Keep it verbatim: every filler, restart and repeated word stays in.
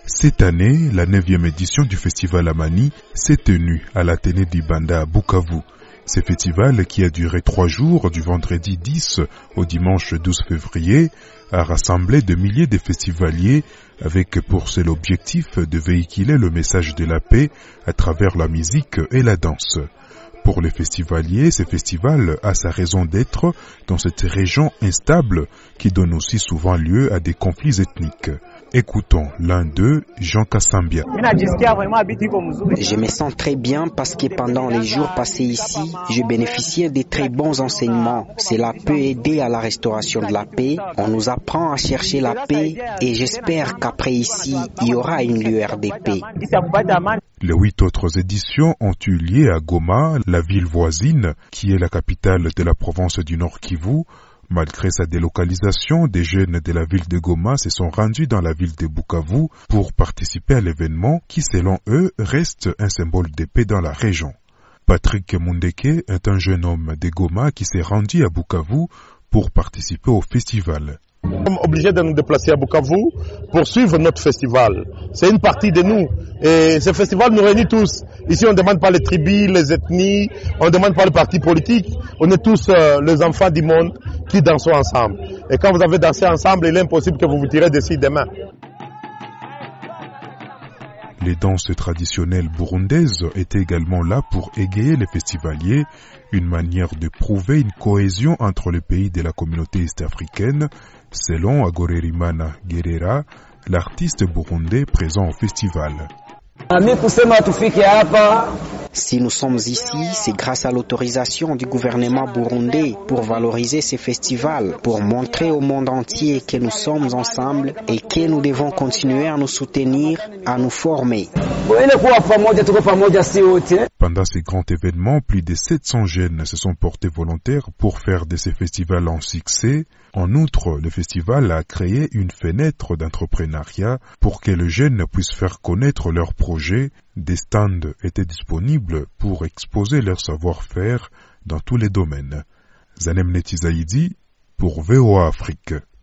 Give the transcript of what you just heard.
Cette année, la neuvième édition du festival Amani s'est tenue à l'Athénée du Banda à Bukavu. Ce festival, qui a duré trois jours, du vendredi dix au dimanche douze février, a rassemblé de milliers de festivaliers avec pour seul objectif de véhiculer le message de la paix à travers la musique et la danse. Pour les festivaliers, ce festival a sa raison d'être dans cette région instable qui donne aussi souvent lieu à des conflits ethniques. Écoutons l'un d'eux, Jean Kassambia. Je me sens très bien parce que pendant les jours passés ici, je bénéficiais de très bons enseignements. Cela peut aider à la restauration de la paix. On nous apprend à chercher la paix et j'espère qu'après ici, il y aura une lueur de paix. Les huit autres éditions ont eu lieu à Goma, la ville voisine, qui est la capitale de la province du Nord Kivu. Malgré sa délocalisation, des jeunes de la ville de Goma se sont rendus dans la ville de Bukavu pour participer à l'événement qui, selon eux, reste un symbole de paix dans la région. Patrick Mundeke est un jeune homme de Goma qui s'est rendu à Bukavu pour participer au festival. Nous sommes obligés de nous déplacer à Bukavu pour suivre notre festival. C'est une partie de nous. Et ce festival nous réunit tous. Ici, on ne demande pas les tribus, les ethnies, on ne demande pas les partis politiques. On est tous euh, les enfants du monde qui dansons ensemble. Et quand vous avez dansé ensemble, il est impossible que vous vous tirez d'ici demain. Les danses traditionnelles burundaises étaient également là pour égayer les festivaliers, une manière de prouver une cohésion entre les pays de la communauté est-africaine, selon Agorerimana Guerrera, l'artiste burundais présent au festival. Si nous sommes ici, c'est grâce à l'autorisation du gouvernement burundais pour valoriser ces festivals, pour montrer au monde entier que nous sommes ensemble et que nous devons continuer à nous soutenir, à nous former. Pendant ces grands événements, plus de sept cents jeunes se sont portés volontaires pour faire de ces festivals un succès. En outre, le festival a créé une fenêtre d'entrepreneuriat pour que les jeunes puissent faire connaître leurs projets. Des stands étaient disponibles pour exposer leur savoir-faire dans tous les domaines. Zanem Netizaïdi pour V O A Afrique.